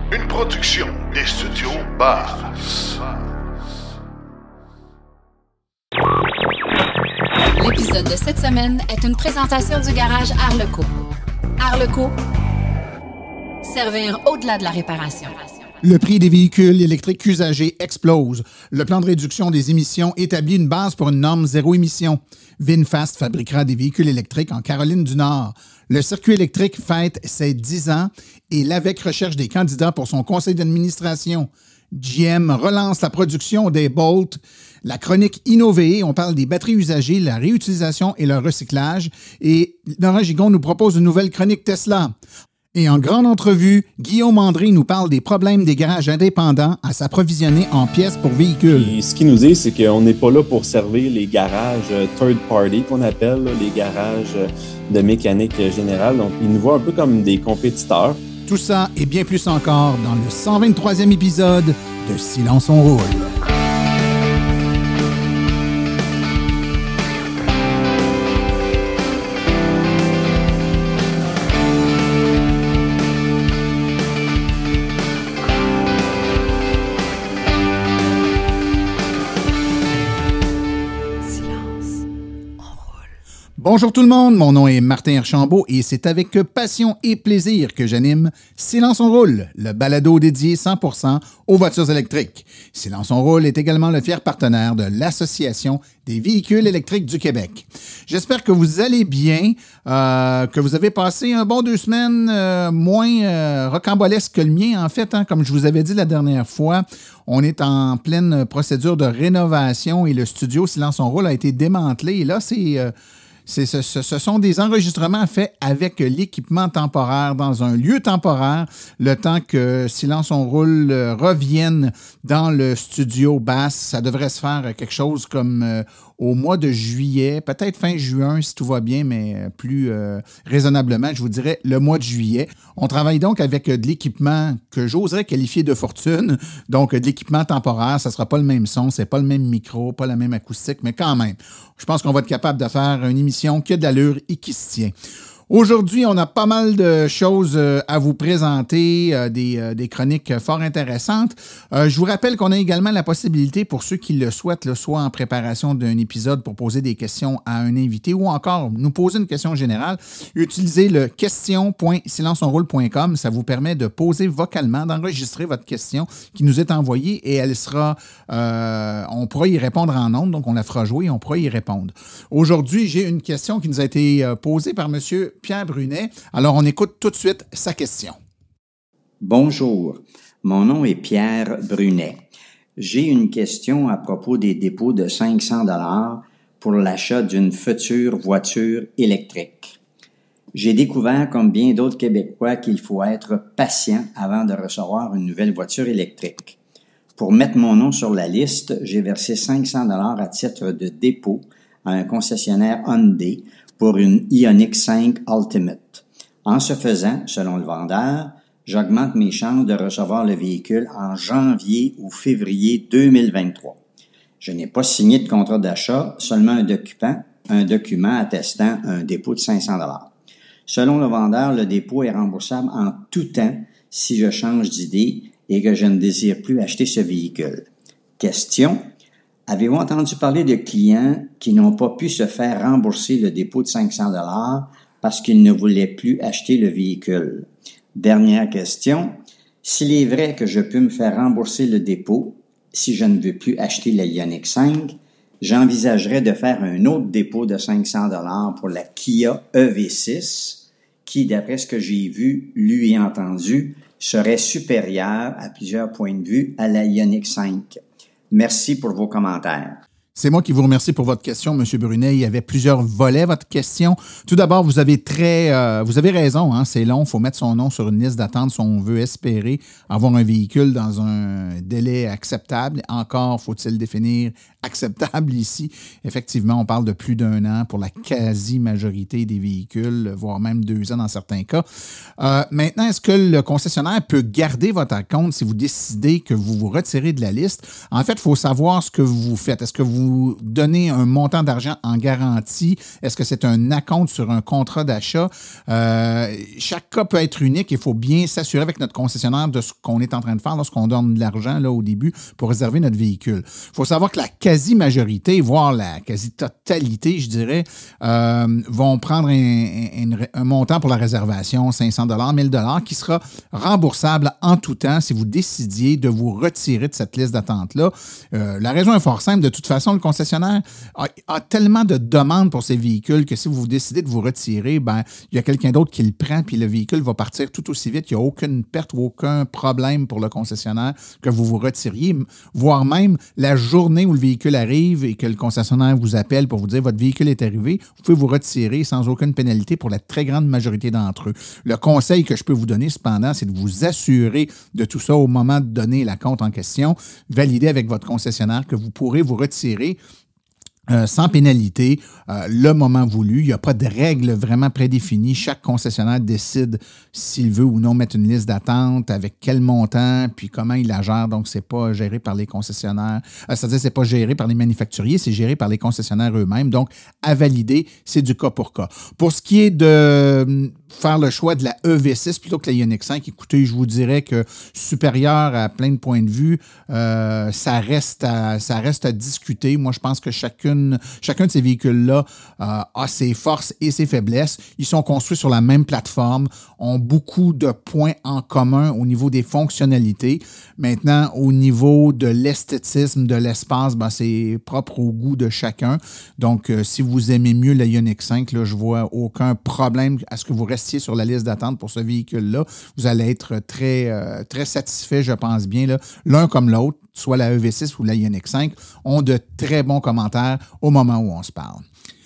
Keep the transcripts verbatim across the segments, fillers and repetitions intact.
Une production des studios Bass. L'épisode de cette semaine est une présentation du garage Arleco. Arleco, servir au-delà de la réparation. Le prix des véhicules électriques usagés explose. Le plan de réduction des émissions établit une base pour une norme zéro émission. VinFast fabriquera des véhicules électriques en Caroline du Nord. Le circuit électrique fête ses dix ans et l'Avec recherche des candidats pour son conseil d'administration. G M relance la production des Bolt. La chronique innovée, on parle des batteries usagées, la réutilisation et leur recyclage. Et Laurent Gigon nous propose une nouvelle chronique Tesla. Et en grande entrevue, Guillaume André nous parle des problèmes des garages indépendants à s'approvisionner en pièces pour véhicules. Et ce qu'il nous dit, c'est qu'on n'est pas là pour servir les garages third party qu'on appelle, là, les garages de mécanique générale. Donc, il nous voit un peu comme des compétiteurs. Tout ça et bien plus encore dans le cent vingt-troisième épisode de Silence on roule. Bonjour tout le monde, mon nom est Martin Archambault et c'est avec passion et plaisir que j'anime Silence on roule, le balado dédié cent pour cent aux voitures électriques. Silence on roule est également le fier partenaire de l'Association des véhicules électriques du Québec. J'espère que vous allez bien, euh, que vous avez passé un bon deux semaines euh, moins euh, rocambolesque que le mien. En fait, hein, comme je vous avais dit la dernière fois, on est en pleine procédure de rénovation et le studio Silence on roule a été démantelé. Et là, c'est... Euh, C'est, ce, ce sont des enregistrements faits avec l'équipement temporaire dans un lieu temporaire, le temps que Silence on roule revienne dans le studio Bass. Ça devrait se faire quelque chose comme euh, au mois de juillet, peut-être fin juin si tout va bien, mais plus euh, raisonnablement, je vous dirais le mois de juillet. On travaille donc avec de l'équipement que j'oserais qualifier de fortune, donc de l'équipement temporaire. Ça ne sera pas le même son, c'est pas le même micro, pas la même acoustique, mais quand même, je pense qu'on va être capable de faire une émission qui a de l'allure et qui se tient. Aujourd'hui, on a pas mal de choses à vous présenter, des, des chroniques fort intéressantes. Je vous rappelle qu'on a également la possibilité, pour ceux qui le souhaitent, là, soit en préparation d'un épisode pour poser des questions à un invité ou encore nous poser une question générale, utilisez le question point silence on roule point com. Ça vous permet de poser vocalement, d'enregistrer votre question qui nous est envoyée et elle sera, euh, on pourra y répondre en ondes, donc on la fera jouer et on pourra y répondre. Aujourd'hui, j'ai une question qui nous a été posée par M. Pierre Brunet. Alors, on écoute tout de suite sa question. Bonjour, mon nom est Pierre Brunet. J'ai une question à propos des dépôts de cinq cents dollars pour l'achat d'une future voiture électrique. J'ai découvert, comme bien d'autres Québécois, qu'il faut être patient avant de recevoir une nouvelle voiture électrique. Pour mettre mon nom sur la liste, j'ai versé cinq cents dollars à titre de dépôt à un concessionnaire Hyundai pour une Ioniq cinq Ultimate. En ce faisant, selon le vendeur, j'augmente mes chances de recevoir le véhicule en janvier ou février deux mille vingt-trois. Je n'ai pas signé de contrat d'achat, seulement un document, un document attestant un dépôt de cinq cents dollars. Selon le vendeur, le dépôt est remboursable en tout temps si je change d'idée et que je ne désire plus acheter ce véhicule. Question: avez-vous entendu parler de clients qui n'ont pas pu se faire rembourser le dépôt de cinq cents dollars parce qu'ils ne voulaient plus acheter le véhicule? Dernière question: s'il est vrai que je peux me faire rembourser le dépôt si je ne veux plus acheter la Ioniq cinq, j'envisagerais de faire un autre dépôt de cinq cents dollars pour la Kia E V six qui, d'après ce que j'ai vu, lu et entendu, serait supérieure à plusieurs points de vue à la Ioniq cinq. Merci pour vos commentaires. C'est moi qui vous remercie pour votre question, M. Brunet. Il y avait plusieurs volets, votre question. Tout d'abord, vous avez très, euh, vous avez raison, hein, c'est long. Il faut mettre son nom sur une liste d'attente si on veut espérer avoir un véhicule dans un délai acceptable. Encore faut-il définir acceptable ici. Effectivement, on parle de plus d'un an pour la quasi-majorité des véhicules, voire même deux ans dans certains cas. Euh, maintenant, est-ce que le concessionnaire peut garder votre acompte si vous décidez que vous vous retirez de la liste? En fait, il faut savoir ce que vous faites. Est-ce que vous donnez un montant d'argent en garantie? Est-ce que c'est un acompte sur un contrat d'achat? Euh, chaque cas peut être unique. Il faut bien s'assurer avec notre concessionnaire de ce qu'on est en train de faire lorsqu'on donne de l'argent là, au début pour réserver notre véhicule. Il faut savoir que la quasi-majorité, voire la quasi-totalité, je dirais, euh, vont prendre un, un, un montant pour la réservation, cinq cents dollars, mille dollars, qui sera remboursable en tout temps si vous décidiez de vous retirer de cette liste d'attente-là. Euh, la raison est fort simple. De toute façon, le concessionnaire a, a tellement de demandes pour ces véhicules que si vous décidez de vous retirer, ben, il y a quelqu'un d'autre qui le prend puis le véhicule va partir tout aussi vite. Il n'y a aucune perte ou aucun problème pour le concessionnaire que vous vous retiriez, voire même la journée où le véhicule arrive et que le concessionnaire vous appelle pour vous dire votre véhicule est arrivé, vous pouvez vous retirer sans aucune pénalité pour la très grande majorité d'entre eux. Le conseil que je peux vous donner cependant, c'est de vous assurer de tout ça au moment de donner la compte en question, valider avec votre concessionnaire que vous pourrez vous retirer Euh, sans pénalité, euh, le moment voulu. Il n'y a pas de règles vraiment prédéfinies. Chaque concessionnaire décide s'il veut ou non mettre une liste d'attente, avec quel montant, puis comment il la gère. Donc, c'est pas géré par les concessionnaires. Euh, c'est-à-dire, c'est pas géré par les manufacturiers, c'est géré par les concessionnaires eux-mêmes. Donc, à valider, c'est du cas pour cas. Pour ce qui est de faire le choix de la E V six plutôt que la Ioniq cinq, écoutez, je vous dirais que supérieur à plein de points de vue, euh, ça reste à, ça reste à discuter. Moi, je pense que chacune Chacun de ces véhicules-là euh, a ses forces et ses faiblesses. Ils sont construits sur la même plateforme, ont beaucoup de points en commun au niveau des fonctionnalités. Maintenant, au niveau de l'esthétisme, de l'espace, ben, c'est propre au goût de chacun. Donc, euh, si vous aimez mieux la Ioniq cinq, là, je ne vois aucun problème à ce que vous restiez sur la liste d'attente pour ce véhicule-là. Vous allez être très, euh, très satisfait, je pense bien, là, l'un comme l'autre, soit la E V six ou la Ioniq cinq, ont de très bons commentaires au moment où on se parle.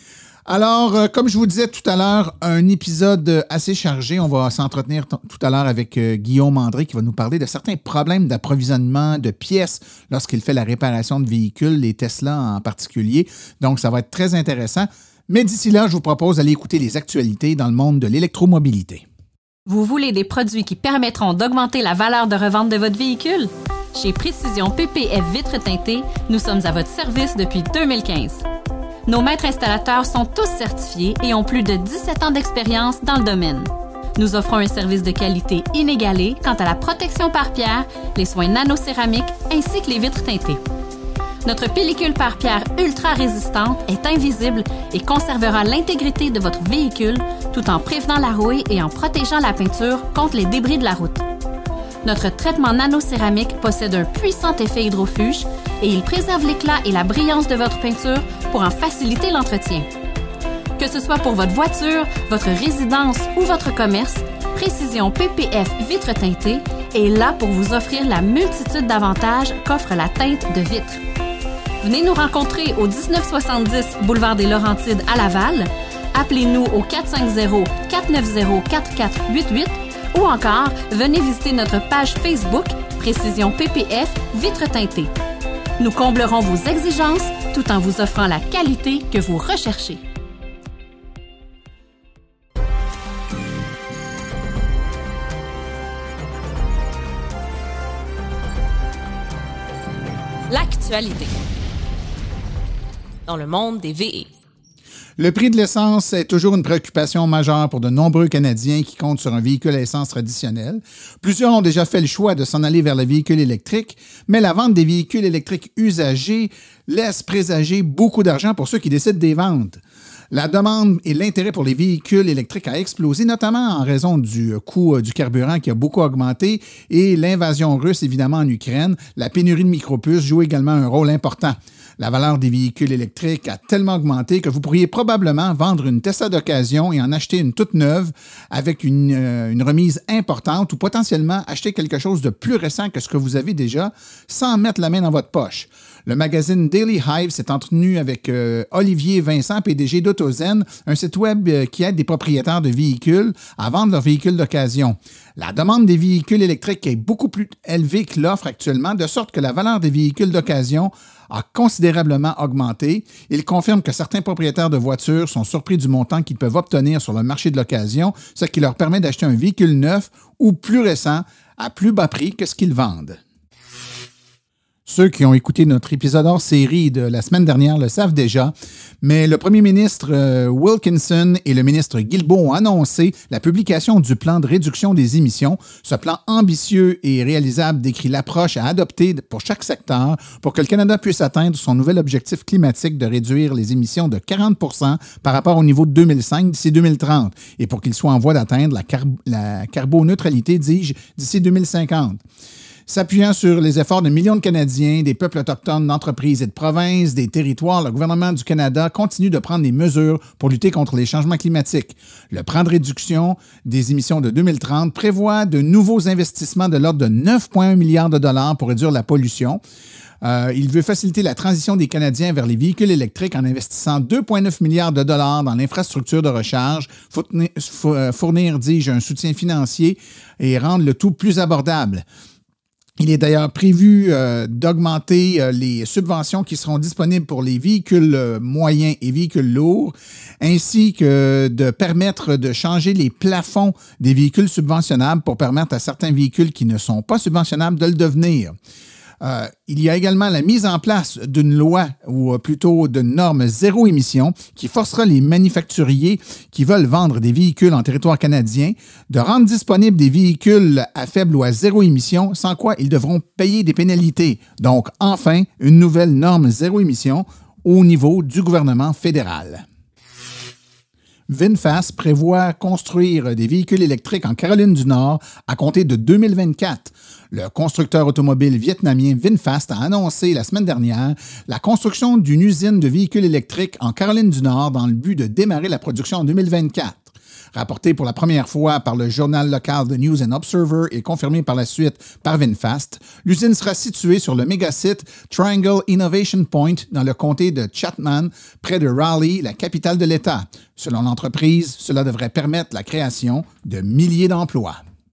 Alors, euh, comme je vous disais tout à l'heure, un épisode assez chargé. On va s'entretenir t- tout à l'heure avec euh, Guillaume André qui va nous parler de certains problèmes d'approvisionnement de pièces lorsqu'il fait la réparation de véhicules, les Tesla en particulier. Donc, ça va être très intéressant. Mais d'ici là, je vous propose d'aller écouter les actualités dans le monde de l'électromobilité. Vous voulez des produits qui permettront d'augmenter la valeur de revente de votre véhicule? Chez Précision P P F Vitres teintées, nous sommes à votre service depuis deux mille quinze. Nos maîtres installateurs sont tous certifiés et ont plus de dix-sept ans d'expérience dans le domaine. Nous offrons un service de qualité inégalé quant à la protection par pierre, les soins nanocéramiques ainsi que les vitres teintées. Notre pellicule par pierre ultra résistante est invisible et conservera l'intégrité de votre véhicule tout en prévenant la rouille et en protégeant la peinture contre les débris de la route. Notre traitement nanocéramique possède un puissant effet hydrofuge et il préserve l'éclat et la brillance de votre peinture pour en faciliter l'entretien. Que ce soit pour votre voiture, votre résidence ou votre commerce, Précision P P F Vitres teintées est là pour vous offrir la multitude d'avantages qu'offre la teinte de vitre. Venez nous rencontrer au dix-neuf soixante-dix Boulevard des Laurentides à Laval. Appelez-nous au quatre cinq zéro, quatre neuf zéro, quatre quatre huit huit ou encore venez visiter notre page Facebook Précision P P F Vitres teintées. Nous comblerons vos exigences tout en vous offrant la qualité que vous recherchez. L'actualité dans le monde des V E. Le prix de l'essence est toujours une préoccupation majeure pour de nombreux Canadiens qui comptent sur un véhicule à essence traditionnel. Plusieurs ont déjà fait le choix de s'en aller vers le véhicule électrique, mais la vente des véhicules électriques usagés laisse présager beaucoup d'argent pour ceux qui décident des ventes. La demande et l'intérêt pour les véhicules électriques a explosé, notamment en raison du coût du carburant qui a beaucoup augmenté et l'invasion russe, évidemment, en Ukraine. La pénurie de micropuces joue également un rôle important. La valeur des véhicules électriques a tellement augmenté que vous pourriez probablement vendre une Tesla d'occasion et en acheter une toute neuve avec une, euh, une remise importante ou potentiellement acheter quelque chose de plus récent que ce que vous avez déjà sans mettre la main dans votre poche. Le magazine Daily Hive s'est entretenu avec euh, Olivier Vincent, P D G d'Autozen, un site web euh, qui aide des propriétaires de véhicules à vendre leurs véhicules d'occasion. La demande des véhicules électriques est beaucoup plus élevée que l'offre actuellement, de sorte que la valeur des véhicules d'occasion a considérablement augmenté. Il confirme que certains propriétaires de voitures sont surpris du montant qu'ils peuvent obtenir sur le marché de l'occasion, ce qui leur permet d'acheter un véhicule neuf ou plus récent à plus bas prix que ce qu'ils vendent. Ceux qui ont écouté notre épisode hors série de la semaine dernière le savent déjà, mais le premier ministre euh, Wilkinson et le ministre Guilbeault ont annoncé la publication du plan de réduction des émissions. Ce plan ambitieux et réalisable décrit l'approche à adopter pour chaque secteur pour que le Canada puisse atteindre son nouvel objectif climatique de réduire les émissions de quarante pour cent par rapport au niveau de deux mille cinq d'ici deux mille trente et pour qu'il soit en voie d'atteindre la, car- la carboneutralité, dis-je, d'ici deux mille cinquante. S'appuyant sur les efforts de millions de Canadiens, des peuples autochtones, d'entreprises et de provinces, des territoires, le gouvernement du Canada continue de prendre des mesures pour lutter contre les changements climatiques. Le plan de réduction des émissions de deux mille trente prévoit de nouveaux investissements de l'ordre de neuf virgule un milliards de dollars pour réduire la pollution. Euh, il veut faciliter la transition des Canadiens vers les véhicules électriques en investissant deux virgule neuf milliards de dollars dans l'infrastructure de recharge, fournir, fournir dis-je, un soutien financier et rendre le tout plus abordable. Il est d'ailleurs prévu euh, d'augmenter euh, les subventions qui seront disponibles pour les véhicules euh, moyens et véhicules lourds, ainsi que de permettre de changer les plafonds des véhicules subventionnables pour permettre à certains véhicules qui ne sont pas subventionnables de le devenir. Euh, il y a également la mise en place d'une loi, ou plutôt d'une norme zéro émission, qui forcera les manufacturiers qui veulent vendre des véhicules en territoire canadien de rendre disponibles des véhicules à faible ou à zéro émission, sans quoi ils devront payer des pénalités. Donc, enfin, une nouvelle norme zéro émission au niveau du gouvernement fédéral. VinFast prévoit construire des véhicules électriques en Caroline du Nord à compter de deux mille vingt-quatre. Le constructeur automobile vietnamien VinFast a annoncé la semaine dernière la construction d'une usine de véhicules électriques en Caroline du Nord dans le but de démarrer la production en deux mille vingt-quatre. Rapporté pour la première fois par le journal local The News and Observer et confirmé par la suite par VinFast, l'usine sera située sur le méga-site Triangle Innovation Point dans le comté de Chatham, près de Raleigh, la capitale de l'État. Selon l'entreprise, cela devrait permettre la création de milliers d'emplois.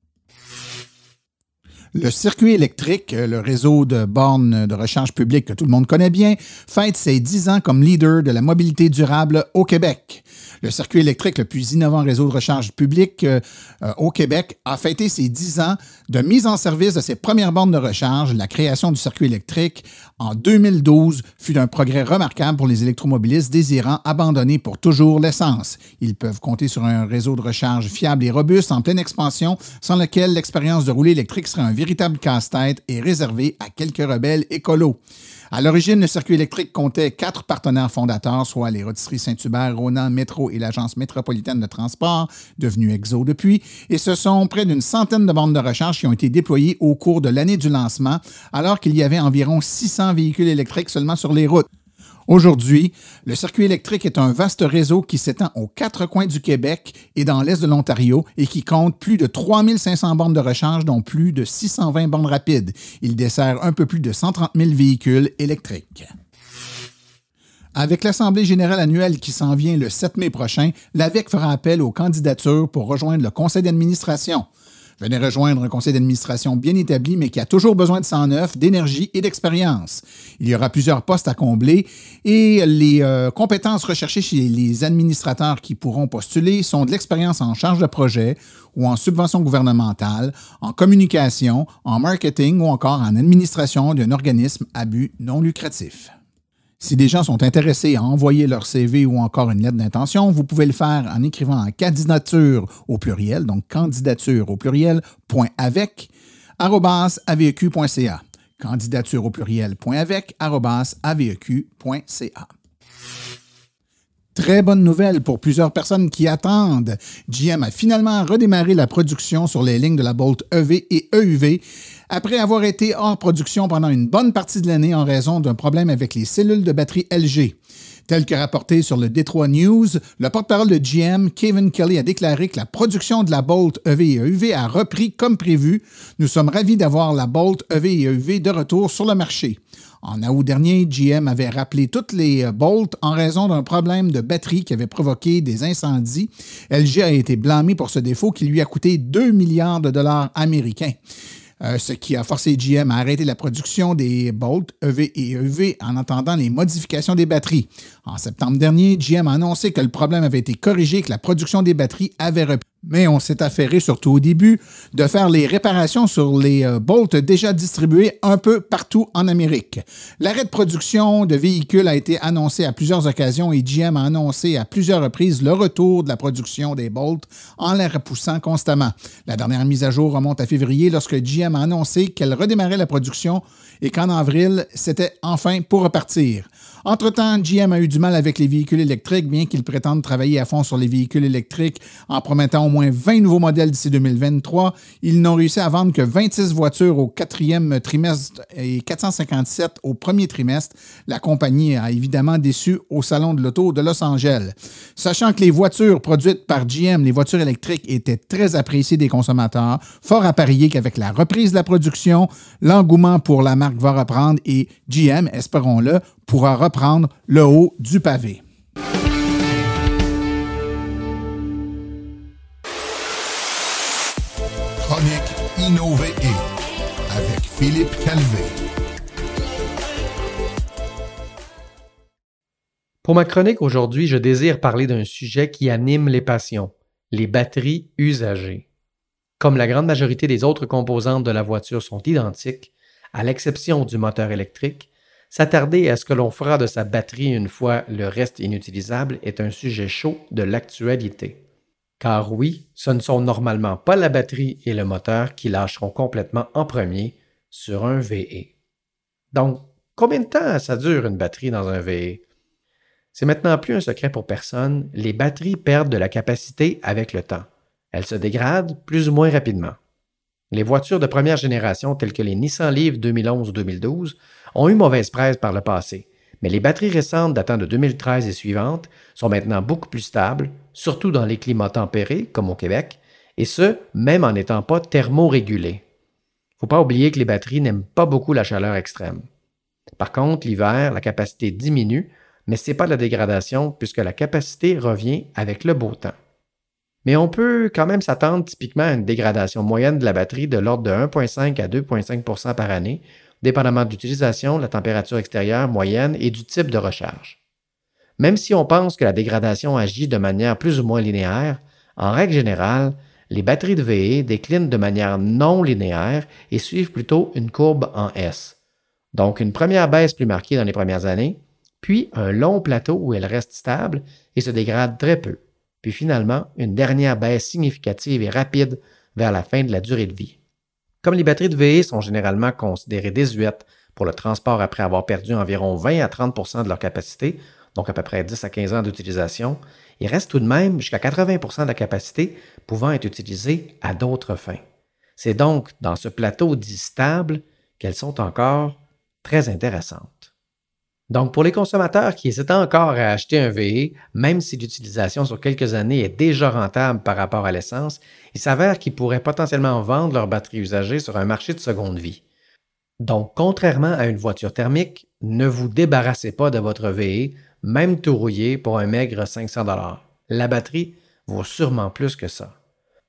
Le circuit électrique, le réseau de bornes de recharge publique que tout le monde connaît bien, fête ses dix ans comme leader de la mobilité durable au Québec. Le circuit électrique, le plus innovant réseau de recharge publique euh, au Québec, a fêté ses dix ans de mise en service de ses premières bornes de recharge. La création du circuit électrique en deux mille douze fut un progrès remarquable pour les électromobilistes désirant abandonner pour toujours l'essence. Ils peuvent compter sur un réseau de recharge fiable et robuste en pleine expansion, sans lequel l'expérience de rouler électrique serait un véritable casse-tête et réservé à quelques rebelles écolos. À l'origine, le circuit électrique comptait quatre partenaires fondateurs, soit les rôtisseries Saint-Hubert, Rona, Métro et l'Agence métropolitaine de transport, devenue Exo depuis, et ce sont près d'une centaine de bornes de recharge qui ont été déployées au cours de l'année du lancement, alors qu'il y avait environ six cents véhicules électriques seulement sur les routes. Aujourd'hui, le circuit électrique est un vaste réseau qui s'étend aux quatre coins du Québec et dans l'est de l'Ontario et qui compte plus de trois mille cinq cents bornes de recharge, dont plus de six cent vingt bornes rapides. Il dessert un peu plus de cent trente mille véhicules électriques. Avec l'Assemblée générale annuelle qui s'en vient le sept mai prochain, l'A V E Q fera appel aux candidatures pour rejoindre le conseil d'administration. Venez rejoindre un conseil d'administration bien établi, mais qui a toujours besoin de sang neuf, d'énergie et d'expérience. Il y aura plusieurs postes à combler et les euh, compétences recherchées chez les administrateurs qui pourront postuler sont de l'expérience en charge de projet ou en subvention gouvernementale, en communication, en marketing ou encore en administration d'un organisme à but non lucratif. Si des gens sont intéressés à envoyer leur C V ou encore une lettre d'intention, vous pouvez le faire en écrivant à candidature au pluriel, donc candidature au pluriel, point avec, arobase aveq point c a. Candidature au pluriel, point avec, arobase aveq point c a. Très bonne nouvelle pour plusieurs personnes qui attendent. G M a finalement redémarré la production sur les lignes de la Bolt E V et E U V après avoir été hors production pendant une bonne partie de l'année en raison d'un problème avec les cellules de batterie L G. Tel que rapporté sur le Detroit News, le porte-parole de G M, Kevin Kelly, a déclaré que la production de la Bolt E V et E U V a repris comme prévu. Nous sommes ravis d'avoir la Bolt E V et E U V de retour sur le marché. En août dernier, G M avait rappelé toutes les Bolt en raison d'un problème de batterie qui avait provoqué des incendies. L G a été blâmé pour ce défaut qui lui a coûté deux milliards de dollars américains. Euh, ce qui a forcé G M à arrêter la production des Bolt E V et E U V en attendant les modifications des batteries. En septembre dernier, G M a annoncé que le problème avait été corrigé et que la production des batteries avait repris. Mais on s'est affairé, surtout au début, de faire les réparations sur les euh, Bolt déjà distribués un peu partout en Amérique. L'arrêt de production de véhicules a été annoncé à plusieurs occasions et G M a annoncé à plusieurs reprises le retour de la production des Bolt en la repoussant constamment. La dernière mise à jour remonte à février lorsque G M a annoncé qu'elle redémarrait la production et qu'en avril, c'était enfin pour repartir. Entre-temps, G M a eu du mal avec les véhicules électriques, bien qu'il prétende travailler à fond sur les véhicules électriques en promettant au moins vingt nouveaux modèles d'ici deux mille vingt-trois. Ils n'ont réussi à vendre que vingt-six voitures au quatrième trimestre et quatre cent cinquante-sept au premier trimestre. La compagnie a évidemment déçu au Salon de l'Auto de Los Angeles. Sachant que les voitures produites par G M, les voitures électriques, étaient très appréciées des consommateurs, fort à parier qu'avec la reprise de la production, l'engouement pour la marque va reprendre et G M, espérons-le, pourra reprendre le haut du pavé. Chronique Innover avec Philippe Calvé. Pour ma chronique aujourd'hui, je désire parler d'un sujet qui anime les passions, les batteries usagées. Comme la grande majorité des autres composantes de la voiture sont identiques, à l'exception du moteur électrique, s'attarder à ce que l'on fera de sa batterie une fois le reste inutilisable est un sujet chaud de l'actualité. Car oui, ce ne sont normalement pas la batterie et le moteur qui lâcheront complètement en premier sur un V E. Donc, combien de temps ça dure une batterie dans un V E? C'est maintenant plus un secret pour personne, les batteries perdent de la capacité avec le temps. Elles se dégradent plus ou moins rapidement. Les voitures de première génération telles que les Nissan Leaf deux mille onze ou deux mille douze ont eu mauvaise presse par le passé, mais les batteries récentes datant de deux mille treize et suivantes sont maintenant beaucoup plus stables, surtout dans les climats tempérés, comme au Québec, et ce, même en n'étant pas thermorégulées. Il ne faut pas oublier que les batteries n'aiment pas beaucoup la chaleur extrême. Par contre, l'hiver, la capacité diminue, mais ce n'est pas de la dégradation puisque la capacité revient avec le beau temps. Mais on peut quand même s'attendre typiquement à une dégradation moyenne de la batterie de l'ordre de un virgule cinq à deux virgule cinq pour cent par année, dépendamment de l'utilisation, de la température extérieure moyenne et du type de recharge. Même si on pense que la dégradation agit de manière plus ou moins linéaire, en règle générale, les batteries de V E déclinent de manière non linéaire et suivent plutôt une courbe en S. Donc une première baisse plus marquée dans les premières années, puis un long plateau où elle reste stable et se dégrade très peu, puis finalement une dernière baisse significative et rapide vers la fin de la durée de vie. Comme les batteries de V E sont généralement considérées désuètes pour le transport après avoir perdu environ vingt à trente pour cent de leur capacité, donc à peu près dix à quinze ans d'utilisation, il reste tout de même jusqu'à quatre-vingts pour cent de la capacité pouvant être utilisée à d'autres fins. C'est donc dans ce plateau dit stable qu'elles sont encore très intéressantes. Donc pour les consommateurs qui hésitent encore à acheter un V E, même si l'utilisation sur quelques années est déjà rentable par rapport à l'essence, il s'avère qu'ils pourraient potentiellement vendre leur batterie usagée sur un marché de seconde vie. Donc contrairement à une voiture thermique, ne vous débarrassez pas de votre V E, même tout rouillé pour un maigre cinq cents dollars. La batterie vaut sûrement plus que ça.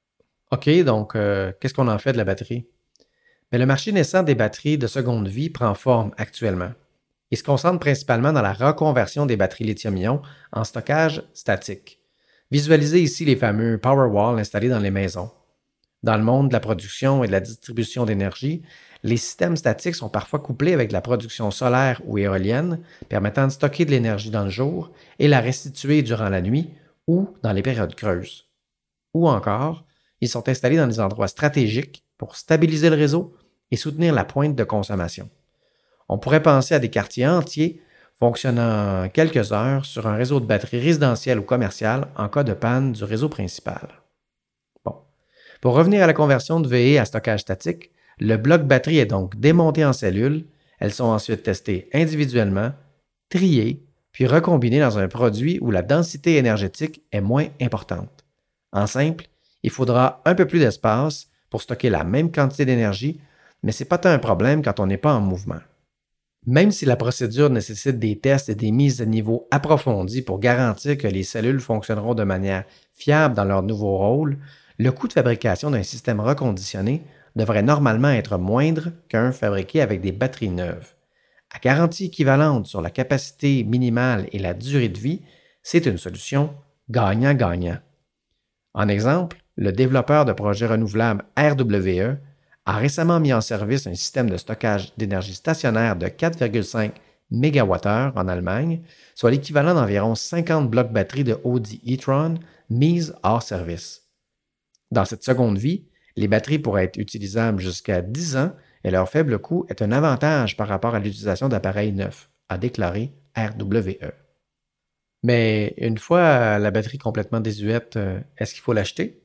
OK, donc euh, qu'est-ce qu'on en fait de la batterie? Mais le marché naissant des batteries de seconde vie prend forme actuellement. Il se concentre principalement dans la reconversion des batteries lithium-ion en stockage statique. Visualisez ici les fameux Powerwall installés dans les maisons. Dans le monde de la production et de la distribution d'énergie, les systèmes statiques sont parfois couplés avec la production solaire ou éolienne, permettant de stocker de l'énergie dans le jour et la restituer durant la nuit ou dans les périodes creuses. Ou encore, ils sont installés dans des endroits stratégiques pour stabiliser le réseau et soutenir la pointe de consommation. On pourrait penser à des quartiers entiers fonctionnant quelques heures sur un réseau de batteries résidentielles ou commerciales en cas de panne du réseau principal. Bon. Pour revenir à la conversion de V E à stockage statique, le bloc batterie est donc démonté en cellules, elles sont ensuite testées individuellement, triées, puis recombinés dans un produit où la densité énergétique est moins importante. En simple, il faudra un peu plus d'espace pour stocker la même quantité d'énergie, mais ce n'est pas tant un problème quand on n'est pas en mouvement. Même si la procédure nécessite des tests et des mises à niveau approfondies pour garantir que les cellules fonctionneront de manière fiable dans leur nouveau rôle, le coût de fabrication d'un système reconditionné devrait normalement être moindre qu'un fabriqué avec des batteries neuves. À garantie équivalente sur la capacité minimale et la durée de vie, c'est une solution gagnant-gagnant. En exemple, le développeur de projets renouvelables R W E a récemment mis en service un système de stockage d'énergie stationnaire de quatre virgule cinq mégawattheures en Allemagne, soit l'équivalent d'environ cinquante blocs batteries de Audi e-tron mises hors service. Dans cette seconde vie, les batteries pourraient être utilisables jusqu'à dix ans et leur faible coût est un avantage par rapport à l'utilisation d'appareils neufs, a déclaré R W E. Mais une fois la batterie complètement désuète, est-ce qu'il faut l'acheter?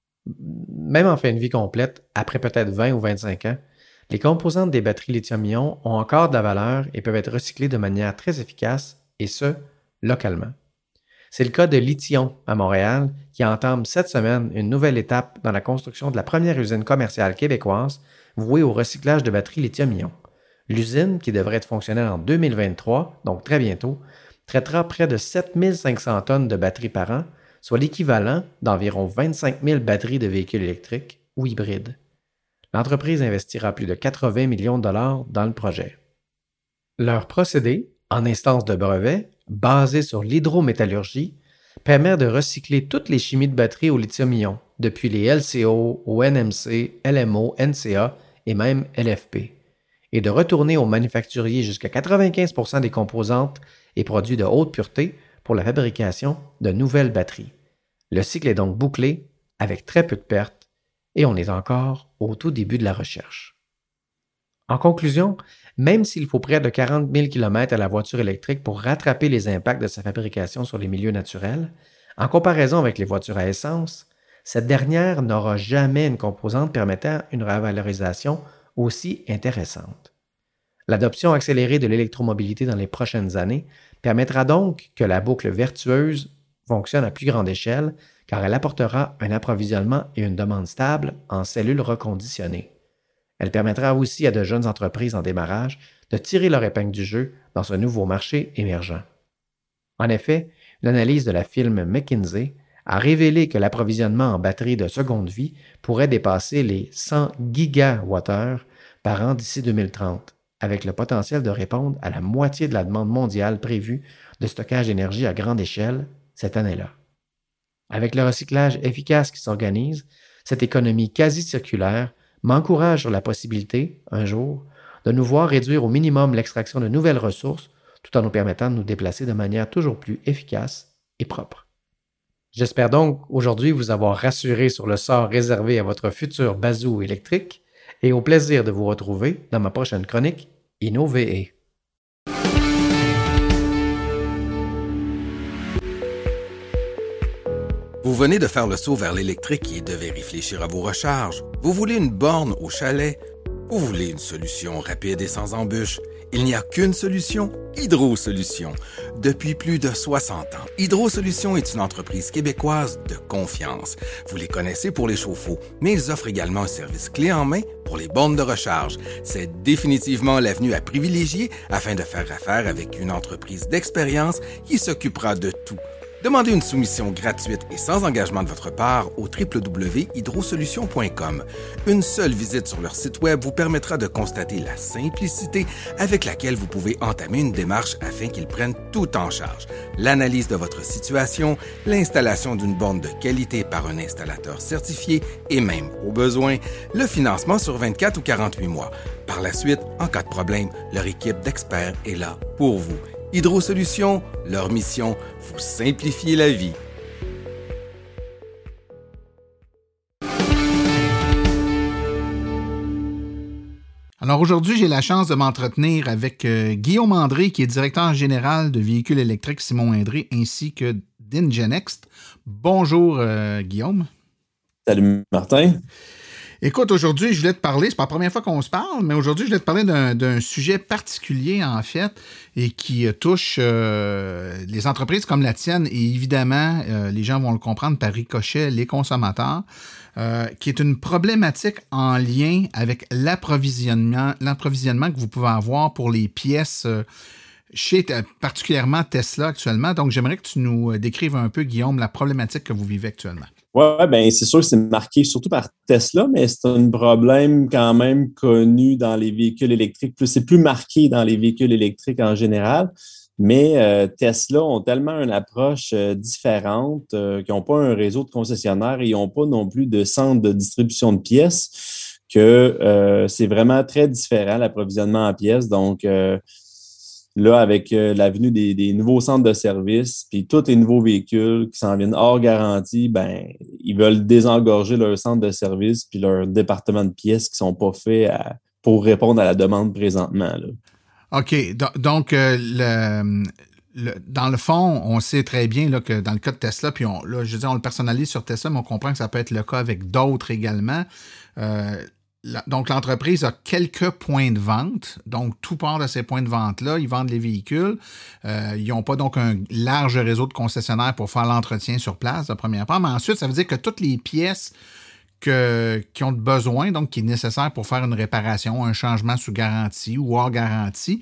Même en fin de vie complète, après peut-être vingt ou vingt-cinq ans, les composantes des batteries lithium-ion ont encore de la valeur et peuvent être recyclées de manière très efficace, et ce, localement. C'est le cas de Lithium à Montréal, qui entame cette semaine une nouvelle étape dans la construction de la première usine commerciale québécoise vouée au recyclage de batteries lithium-ion. L'usine, qui devrait être fonctionnelle en deux mille vingt-trois, donc très bientôt, traitera près de sept mille cinq cents tonnes de batteries par an, soit l'équivalent d'environ vingt-cinq mille batteries de véhicules électriques ou hybrides. L'entreprise investira plus de quatre-vingts millions de dollars dans le projet. Leur procédé, en instance de brevet, basé sur l'hydrométallurgie, permet de recycler toutes les chimies de batteries au lithium-ion, depuis les L C O au N M C, L M O, N C A et même L F P, et de retourner aux manufacturiers jusqu'à quatre-vingt-quinze pour cent des composantes et produits de haute pureté pour la fabrication de nouvelles batteries. Le cycle est donc bouclé, avec très peu de pertes, et on est encore au tout début de la recherche. En conclusion, même s'il faut près de quarante mille kilomètres à la voiture électrique pour rattraper les impacts de sa fabrication sur les milieux naturels, en comparaison avec les voitures à essence, cette dernière n'aura jamais une composante permettant une revalorisation aussi intéressante. L'adoption accélérée de l'électromobilité dans les prochaines années permettra donc que la boucle vertueuse fonctionne à plus grande échelle car elle apportera un approvisionnement et une demande stable en cellules reconditionnées. Elle permettra aussi à de jeunes entreprises en démarrage de tirer leur épingle du jeu dans ce nouveau marché émergent. En effet, une analyse de la firme McKinsey a révélé que l'approvisionnement en batteries de seconde vie pourrait dépasser les cent gigawattheures par an d'ici deux mille trente, avec le potentiel de répondre à la moitié de la demande mondiale prévue de stockage d'énergie à grande échelle cette année-là. Avec le recyclage efficace qui s'organise, cette économie quasi-circulaire m'encourage sur la possibilité, un jour, de nous voir réduire au minimum l'extraction de nouvelles ressources tout en nous permettant de nous déplacer de manière toujours plus efficace et propre. J'espère donc aujourd'hui vous avoir rassuré sur le sort réservé à votre futur bazou électrique et au plaisir de vous retrouver dans ma prochaine chronique InnoVE. Vous venez de faire le saut vers l'électrique et devez réfléchir à vos recharges. Vous voulez une borne au chalet? Vous voulez une solution rapide et sans embûches? Il n'y a qu'une solution, Hydro Solutions. Depuis plus de soixante ans, Hydro Solutions est une entreprise québécoise de confiance. Vous les connaissez pour les chauffe-eau, mais ils offrent également un service clé en main pour les bornes de recharge. C'est définitivement l'avenue à privilégier afin de faire affaire avec une entreprise d'expérience qui s'occupera de tout. Demandez une soumission gratuite et sans engagement de votre part au w w w point hydrosolutions point com. Une seule visite sur leur site web vous permettra de constater la simplicité avec laquelle vous pouvez entamer une démarche afin qu'ils prennent tout en charge. L'analyse de votre situation, l'installation d'une borne de qualité par un installateur certifié et même, au besoin, le financement sur vingt-quatre ou quarante-huit mois. Par la suite, en cas de problème, leur équipe d'experts est là pour vous. Hydro Solutions, leur mission, vous simplifier la vie. Alors aujourd'hui, j'ai la chance de m'entretenir avec euh, Guillaume André, qui est directeur général de véhicules électriques Simon Indré, ainsi que d'Ingenext. Bonjour euh, Guillaume. Salut Martin. Écoute, aujourd'hui, je voulais te parler, c'est pas la première fois qu'on se parle, mais aujourd'hui, je voulais te parler d'un, d'un sujet particulier, en fait, et qui euh, touche euh, les entreprises comme la tienne, et évidemment, euh, les gens vont le comprendre par ricochet, les consommateurs, euh, qui est une problématique en lien avec l'approvisionnement, l'approvisionnement que vous pouvez avoir pour les pièces euh, chez t- particulièrement Tesla actuellement. Donc, j'aimerais que tu nous décrives un peu, Guillaume, la problématique que vous vivez actuellement. Oui, ben c'est sûr que c'est marqué surtout par Tesla, mais c'est un problème quand même connu dans les véhicules électriques. Plus, c'est plus marqué dans les véhicules électriques en général, mais euh, Tesla ont tellement une approche euh, différente, euh, qu'ils n'ont pas un réseau de concessionnaires et ils n'ont pas non plus de centre de distribution de pièces, que euh, c'est vraiment très différent l'approvisionnement en pièces. Donc, euh, Là, avec euh, la venue des, des nouveaux centres de service, puis tous les nouveaux véhicules qui s'en viennent hors garantie, ben, ils veulent désengorger leur centre de service puis leur département de pièces qui ne sont pas faits à, pour répondre à la demande présentement, là. OK. Do- donc, euh, le, le- dans le fond, on sait très bien là, que dans le cas de Tesla, puis on, là, je veux dire, on le personnalise sur Tesla, mais on comprend que ça peut être le cas avec d'autres également. Euh, La- Donc, l'entreprise a quelques points de vente. Donc, tout part de ces points de vente-là. Ils vendent les véhicules. Euh, ils n'ont pas donc un large réseau de concessionnaires pour faire l'entretien sur place, la première part. Mais ensuite, ça veut dire que toutes les pièces que, qui ont besoin, donc qui est nécessaire pour faire une réparation, un changement sous garantie ou hors garantie,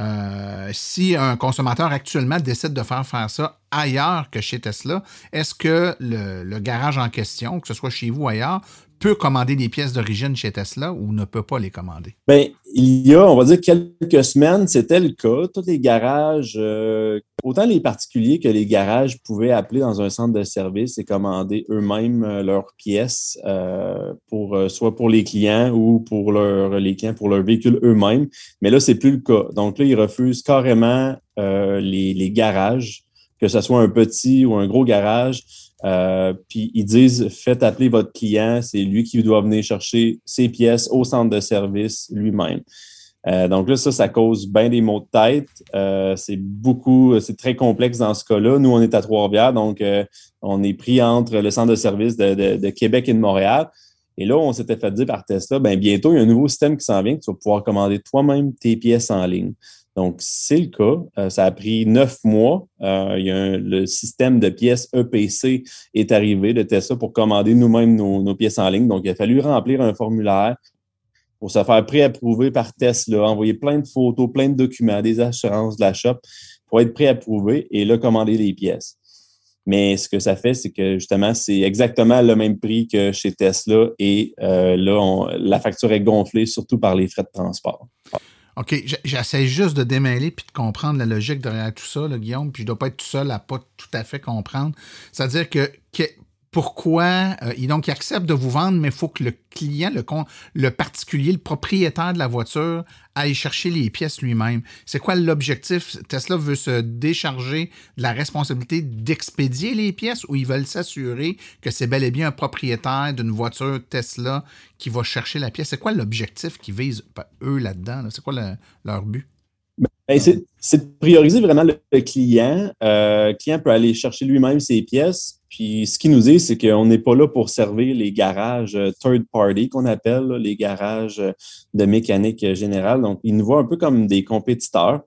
euh, si un consommateur actuellement décide de faire faire ça ailleurs que chez Tesla, est-ce que le, le garage en question, que ce soit chez vous ou ailleurs, peut commander des pièces d'origine chez Tesla ou ne peut pas les commander? Bien, il y a, on va dire, quelques semaines, c'était le cas. Tous les garages, euh, autant les particuliers que les garages pouvaient appeler dans un centre de service et commander eux-mêmes euh, leurs pièces, euh, pour euh, soit pour les clients ou pour leur, les clients pour leur véhicule eux-mêmes. Mais là, c'est plus le cas. Donc là, ils refusent carrément euh, les, les garages, que ce soit un petit ou un gros garage. Euh, puis ils disent, faites appeler votre client, c'est lui qui doit venir chercher ses pièces au centre de service lui-même. Euh, donc là, ça, ça cause bien des maux de tête. Euh, c'est beaucoup, c'est très complexe dans ce cas-là. Nous, on est à Trois-Rivières, donc euh, on est pris entre le centre de service de, de, de Québec et de Montréal. Et là, on s'était fait dire par Tesla, bien, bientôt, il y a un nouveau système qui s'en vient, que tu vas pouvoir commander toi-même tes pièces en ligne. Donc, c'est le cas. Euh, ça a pris neuf mois. Euh, il y a un, le système de pièces E P C est arrivé de Tesla pour commander nous-mêmes nos, nos pièces en ligne. Donc, il a fallu remplir un formulaire pour se faire préapprouver par Tesla, envoyer plein de photos, plein de documents, des assurances de la shop pour être préapprouvé et là, commander les pièces. Mais ce que ça fait, c'est que justement, c'est exactement le même prix que chez Tesla et euh, là, on, la facture est gonflée, surtout par les frais de transport. OK, j'essaie juste de démêler puis de comprendre la logique derrière tout ça, là, Guillaume, puis je ne dois pas être tout seul à ne pas tout à fait comprendre. C'est-à-dire que, que pourquoi euh, il, donc, il accepte de vous vendre, mais il faut que le client, le, le particulier, le propriétaire de la voiture aille chercher les pièces lui-même. C'est quoi l'objectif? Tesla veut se décharger de la responsabilité d'expédier les pièces ou ils veulent s'assurer que c'est bel et bien un propriétaire d'une voiture Tesla qui va chercher la pièce? C'est quoi l'objectif qu'ils visent, eux, là-dedans? Là? C'est quoi le, leur but? Ben, c'est, c'est de prioriser vraiment le, le client. Euh, le client peut aller chercher lui-même ses pièces. Puis ce qu'ils nous disent, c'est qu'on n'est pas là pour servir les garages third party qu'on appelle, là, les garages de mécanique générale. Donc, ils nous voient un peu comme des compétiteurs.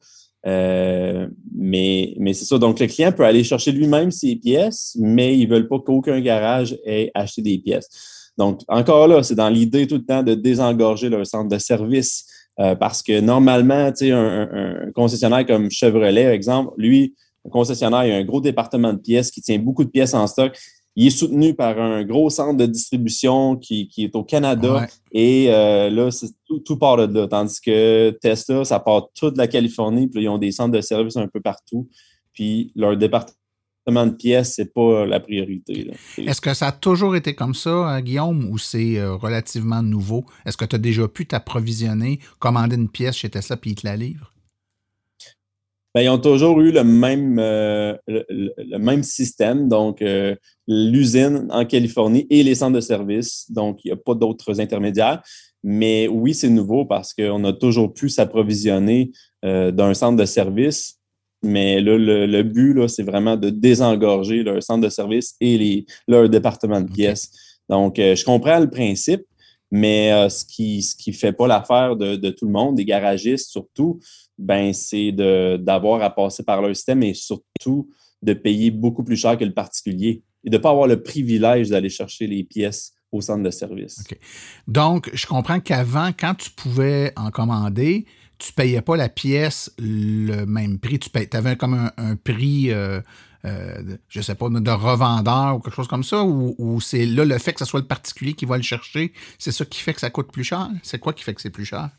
Euh, mais, mais c'est ça. Donc, le client peut aller chercher lui-même ses pièces, mais ils ne veulent pas qu'aucun garage ait acheté des pièces. Donc, encore là, c'est dans l'idée tout le temps de désengorger leur centre de service. Euh, parce que normalement, tu sais, un, un, un concessionnaire comme Chevrolet, par exemple, lui, un concessionnaire, il a un gros département de pièces qui tient beaucoup de pièces en stock. Il est soutenu par un gros centre de distribution qui, qui est au Canada. Ouais. Et euh, là, c'est, tout, tout part de là. Tandis que Tesla, ça part toute la Californie. Puis là, ils ont des centres de service un peu partout. Puis leur département de pièces, c'est pas la priorité, là. Est-ce que ça a toujours été comme ça, Guillaume, ou c'est euh, relativement nouveau? Est-ce que tu as déjà pu t'approvisionner, commander une pièce chez Tesla puis ils te la livrent? Ben, ils ont toujours eu le même, euh, le, le même système, donc euh, l'usine en Californie et les centres de service. Donc, il n'y a pas d'autres intermédiaires. Mais oui, c'est nouveau parce qu'on a toujours pu s'approvisionner euh, d'un centre de service. Mais là, le, le but, là, c'est vraiment de désengorger leur centre de service et les, leur département de pièces. Okay. Donc, euh, je comprends le principe, Mais euh, ce qui ce qui fait pas l'affaire de, de tout le monde, des garagistes surtout, ben c'est de, d'avoir à passer par leur système et surtout de payer beaucoup plus cher que le particulier et de ne pas avoir le privilège d'aller chercher les pièces au centre de service. Okay. Donc, je comprends qu'avant, quand tu pouvais en commander, tu ne payais pas la pièce le même prix. Tu avais comme un, un prix, euh, euh, je ne sais pas, de revendeur ou quelque chose comme ça, ou, ou c'est là le fait que ce soit le particulier qui va le chercher, c'est ça qui fait que ça coûte plus cher? C'est quoi qui fait que c'est plus cher?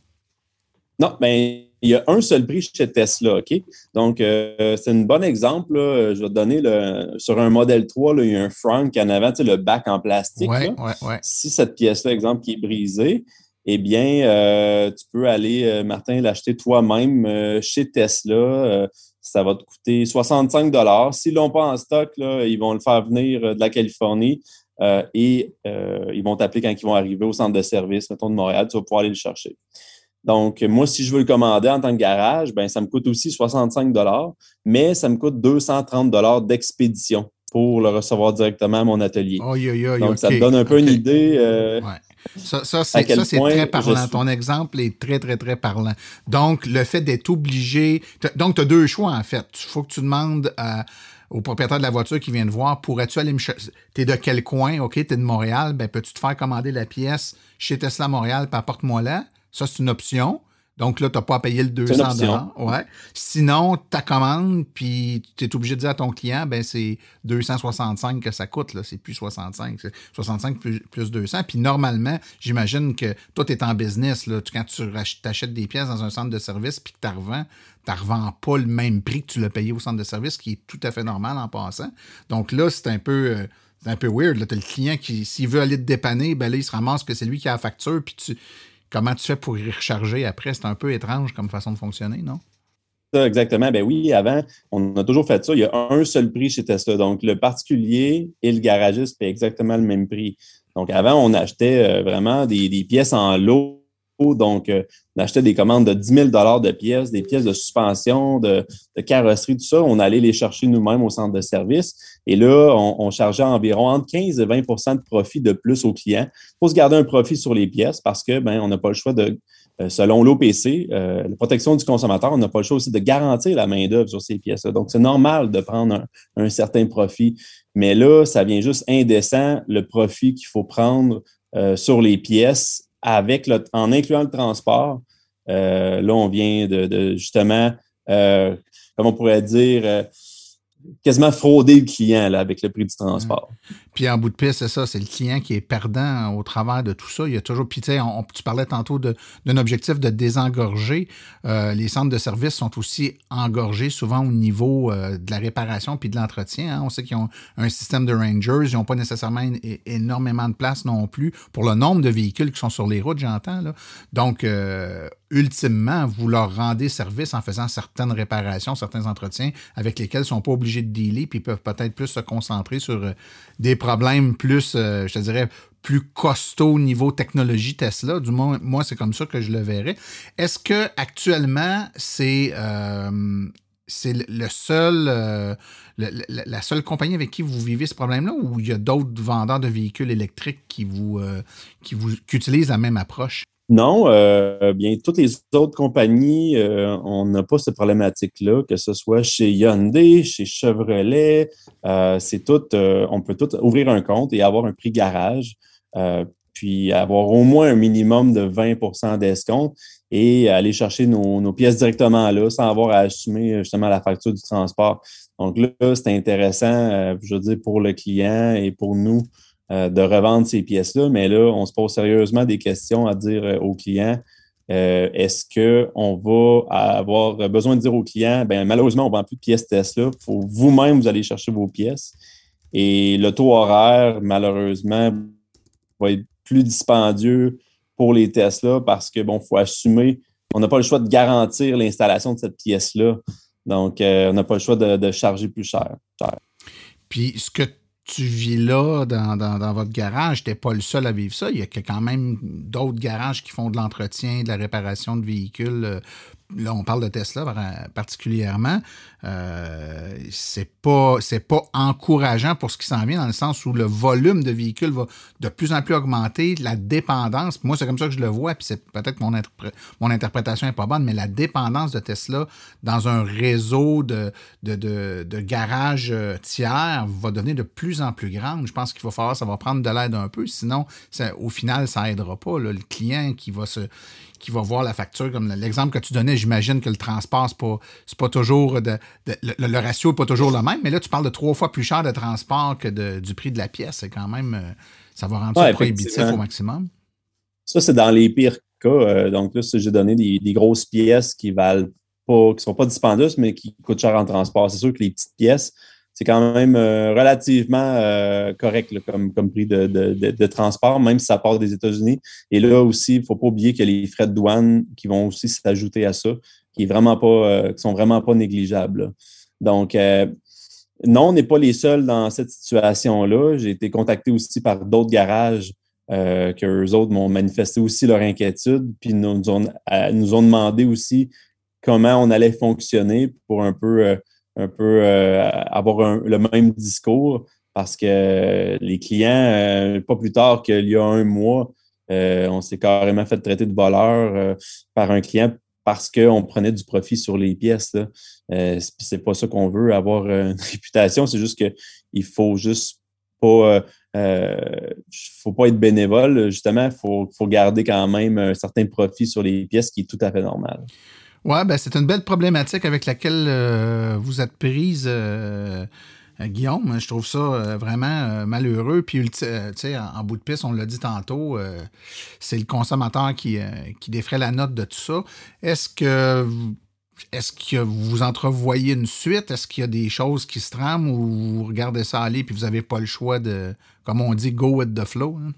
Non, bien, il y a un seul prix chez Tesla, OK? Donc, euh, c'est un bon exemple. Là. Je vais te donner, le, sur un modèle trois, là, il y a un frunk en avant, tu sais, le bac en plastique. Ouais, là. ouais, ouais. Si cette pièce-là, exemple, qui est brisée, eh bien, euh, tu peux aller, euh, Martin, l'acheter toi-même euh, chez Tesla. Euh, ça va te coûter soixante-cinq dollars. S'ils ne l'ont pas en stock, là, ils vont le faire venir de la Californie euh, et euh, ils vont t'appeler quand ils vont arriver au centre de service, mettons, de Montréal. Tu vas pouvoir aller le chercher. Donc, moi, si je veux le commander en tant que garage, ben ça me coûte aussi soixante-cinq dollars, mais ça me coûte deux cent trente dollars d'expédition pour le recevoir directement à mon atelier. Oh, yo, yo, Donc, okay. ça te donne un peu okay. une idée. Euh, ouais. Ça, ça, c'est, ça, c'est très parlant. Suis... Ton exemple est très, très, très parlant. Donc, le fait d'être obligé... Donc, tu as deux choix, en fait. Il faut que tu demandes à... au propriétaire de la voiture qui vient te voir, pourrais-tu aller me chercher? T'es de quel coin? OK, t'es de Montréal. Ben, peux-tu te faire commander la pièce chez Tesla Montréal, puis apporte-moi-la? Ça, c'est une option. Donc là, tu n'as pas à payer le deux cents dollars. Ouais. Sinon, ta commande, puis tu es obligé de dire à ton client, ben c'est deux cent soixante-cinq que ça coûte. Là. C'est plus soixante-cinq. C'est soixante-cinq plus, plus deux cents. Puis normalement, j'imagine que toi, tu es en business. Là. Quand tu achètes des pièces dans un centre de service puis que tu revends, tu ne revends pas le même prix que tu l'as payé au centre de service, qui est tout à fait normal en passant. Donc là, c'est un peu... Euh, c'est un peu weird. Tu as le client qui, s'il veut aller te dépanner, ben là, il se ramasse que c'est lui qui a la facture, puis tu... Comment tu fais pour y recharger après? C'est un peu étrange comme façon de fonctionner, non? Ça, exactement. Ben oui, avant, on a toujours fait ça. Il y a un seul prix chez Tesla. Donc, le particulier et le garagiste paient exactement le même prix. Donc, avant, on achetait euh, vraiment des, des pièces en lot. Donc, euh, on achetait des commandes de dix mille dollars de pièces, des pièces de suspension, de, de carrosserie, tout ça. On allait les chercher nous-mêmes au centre de service. Et là, on, on chargeait environ entre quinze et vingt pour cent de profit de plus aux clients. Il faut se garder un profit sur les pièces parce que ben, on n'a pas le choix de, euh, selon l'O P C, euh, la protection du consommateur, on n'a pas le choix aussi de garantir la main-d'œuvre sur ces pièces-là. Donc, c'est normal de prendre un, un certain profit. Mais là, ça vient juste indécent, le profit qu'il faut prendre euh, sur les pièces. Avec le, en incluant le transport, euh, là, on vient de, de justement, euh, comme on pourrait dire, euh, quasiment frauder le client là, avec le prix du transport. Mmh. Puis en bout de piste, c'est ça, c'est le client qui est perdant au travers de tout ça. Il y a toujours, puis tu sais, on, tu parlais tantôt de, d'un objectif de désengorger. Euh, les centres de services sont aussi engorgés souvent au niveau euh, de la réparation puis de l'entretien. Hein. On sait qu'ils ont un système de Rangers, ils n'ont pas nécessairement une, une, énormément de place non plus pour le nombre de véhicules qui sont sur les routes, j'entends. Là. Donc, euh, ultimement, vous leur rendez service en faisant certaines réparations, certains entretiens avec lesquels ils ne sont pas obligés de dealer puis peuvent peut-être plus se concentrer sur euh, des problèmes plus, euh, je te dirais, plus costauds niveau technologie Tesla. Du moins, moi, c'est comme ça que je le verrais. Est-ce que actuellement, c'est, euh, c'est le seul, euh, le, le, la seule compagnie avec qui vous vivez ce problème-là ou il y a d'autres vendeurs de véhicules électriques qui vous, euh, qui vous qui utilisent la même approche? Non, euh, bien, toutes les autres compagnies, euh, on n'a pas cette problématique-là, que ce soit chez Hyundai, chez Chevrolet, euh, c'est tout, euh, on peut tout ouvrir un compte et avoir un prix garage, euh, puis avoir au moins un minimum de vingt pour cent d'escompte et aller chercher nos, nos pièces directement là, sans avoir à assumer justement la facture du transport. Donc là, c'est intéressant, euh, je veux dire, pour le client et pour nous, Euh, de revendre ces pièces-là, mais là, on se pose sérieusement des questions à dire euh, aux clients. Euh, est-ce qu'on va avoir besoin de dire aux clients, ben malheureusement, on ne vend plus de pièces Tesla, il faut vous-même, vous allez chercher vos pièces. Et le taux horaire, malheureusement, va être plus dispendieux pour les Tesla parce que, bon, il faut assumer, on n'a pas le choix de garantir l'installation de cette pièce-là. Donc, euh, on n'a pas le choix de, de charger plus cher. cher. Puis, ce que tu vis là, dans, dans, dans votre garage, tu n'es pas le seul à vivre ça. Il y a quand même d'autres garages qui font de l'entretien, de la réparation de véhicules, euh, là, on parle de Tesla particulièrement, euh, c'est pas, c'est pas encourageant pour ce qui s'en vient, dans le sens où le volume de véhicules va de plus en plus augmenter, la dépendance, moi, c'est comme ça que je le vois, puis c'est peut-être que mon, interpré- mon interprétation n'est pas bonne, mais la dépendance de Tesla dans un réseau de, de, de, de garages tiers va devenir de plus en plus grande. Je pense qu'il va falloir, ça va prendre de l'aide un peu, sinon, ça, au final, ça n'aidera pas. Là, le client qui va se qui va voir la facture, comme l'exemple que tu donnais, j'imagine que le transport, c'est pas, c'est pas toujours, de, de, le, le ratio n'est pas toujours le même, mais là, tu parles de trois fois plus cher de transport que de, du prix de la pièce. C'est quand même, ça va rendre ça ouais, prohibitif au maximum. Ça, c'est dans les pires cas. Euh, donc là, j'ai donné des, des grosses pièces qui valent pas, qui sont pas dispendieuses, mais qui coûtent cher en transport. C'est sûr que les petites pièces, c'est quand même euh, relativement euh, correct là, comme, comme prix de, de, de, de transport, même si ça part des États-Unis. Et là aussi, il ne faut pas oublier qu'il y a les frais de douane qui vont aussi s'ajouter à ça, qui est vraiment pas, euh, qui sont vraiment pas négligeables. Là. Donc, euh, non, on n'est pas les seuls dans cette situation-là. J'ai été contacté aussi par d'autres garages euh, qu'eux autres m'ont manifesté aussi leur inquiétude, puis nous, nous, ont, euh, nous ont demandé aussi comment on allait fonctionner pour un peu... Euh, un peu euh, avoir un, le même discours parce que euh, les clients, euh, pas plus tard qu'il y a un mois, euh, on s'est carrément fait traiter de voleur euh, par un client parce qu'on prenait du profit sur les pièces. Là. Euh, c'est, c'est pas ça qu'on veut, avoir une réputation, c'est juste qu'il faut juste pas... Euh, faut pas être bénévole, justement, il faut, faut garder quand même un certain profit sur les pièces qui est tout à fait normal. Oui, ben c'est une belle problématique avec laquelle euh, vous êtes prise, euh, Guillaume. Je trouve ça euh, vraiment euh, malheureux. Puis, euh, tu sais, en, en bout de piste, on l'a dit tantôt, euh, c'est le consommateur qui, euh, qui défraie la note de tout ça. Est-ce que, est-ce que vous entrevoyez une suite? Est-ce qu'il y a des choses qui se trament ou vous regardez ça aller puis vous n'avez pas le choix de, comme on dit, go with the flow? Hein?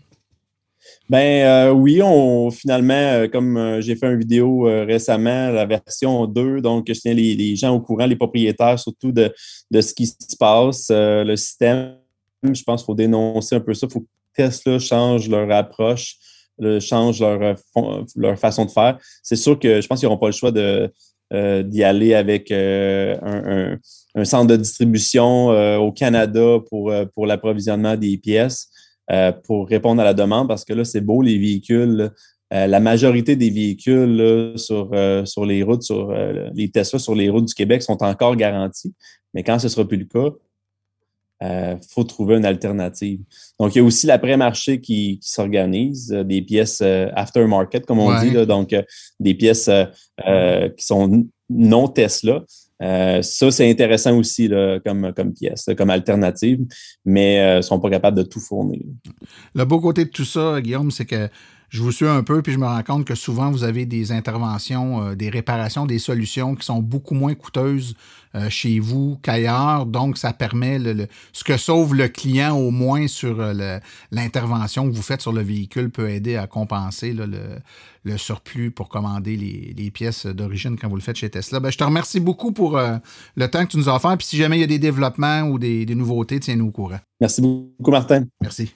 Ben euh, oui, on finalement, euh, comme euh, j'ai fait une vidéo euh, récemment, la version deux, donc je tiens les, les gens au courant, les propriétaires surtout de, de ce qui se passe, euh, le système. Je pense qu'il faut dénoncer un peu ça. Il faut que Tesla change leur approche, le, change leur, leur façon de faire. C'est sûr que je pense qu'ils n'auront pas le choix de, euh, d'y aller avec euh, un, un, un centre de distribution euh, au Canada pour, euh, pour l'approvisionnement des pièces. Euh, pour répondre à la demande, parce que là, c'est beau, les véhicules. Euh, la majorité des véhicules là, sur, euh, sur les routes, sur euh, les Tesla sur les routes du Québec sont encore garantis. Mais quand ce ne sera plus le cas, il euh, faut trouver une alternative. Donc, il y a aussi l'après-marché qui, qui s'organise, euh, des pièces euh, aftermarket, comme on ouais. dit, là, donc euh, des pièces euh, euh, qui sont non Tesla. Euh, ça, c'est intéressant aussi là, comme, comme pièce, là, comme alternative, mais ils euh, ne sont pas capables de tout fournir. Le beau côté de tout ça, Guillaume, c'est que je vous suis un peu, puis je me rends compte que souvent, vous avez des interventions, euh, des réparations, des solutions qui sont beaucoup moins coûteuses euh, chez vous qu'ailleurs. Donc, ça permet le, le, ce que sauve le client au moins sur euh, le, l'intervention que vous faites sur le véhicule peut aider à compenser là, le, le surplus pour commander les, les pièces d'origine quand vous le faites chez Tesla. Ben, je te remercie beaucoup pour euh, le temps que tu nous as offert. Puis si jamais il y a des développements ou des, des nouveautés, tiens-nous au courant. Merci beaucoup, Martin. Merci.